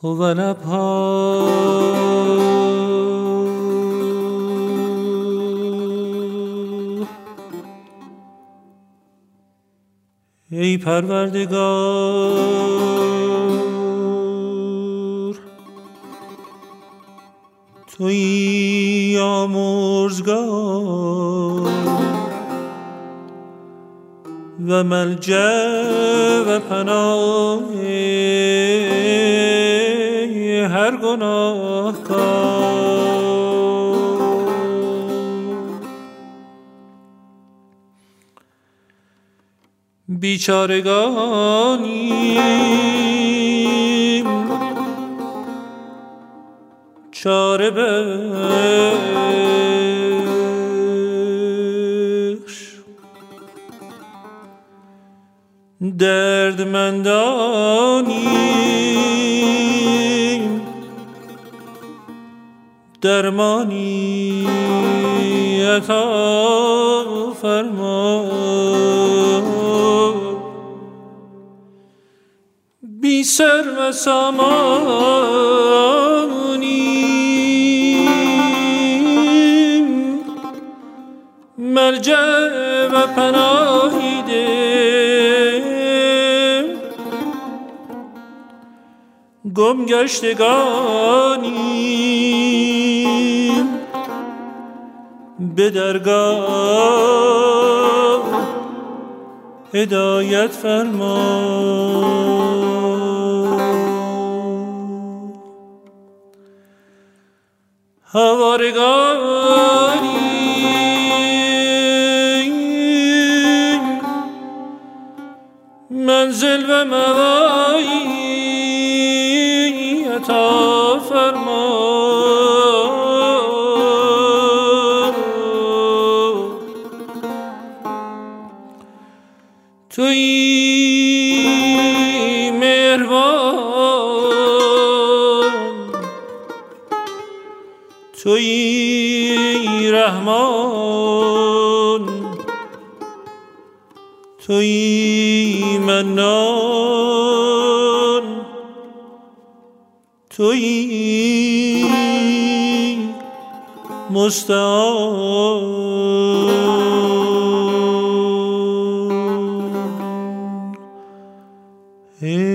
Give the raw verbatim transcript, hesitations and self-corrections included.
و لبها ای پروردگار تویی آمرزگار و ملجأ و پناه هر گناهکار. بیچارگانیم چاره بخش، دردمندانیم درمانی عطا فرما. بی سر و سامانیم ملجأ و پناهی ده، گم گشتگانیم به درگاه هدایت فرما. هوارگانیم منزل و موایی عطا فرما. تویی مهربان تویی رحمان تویی منان تویی مستعان.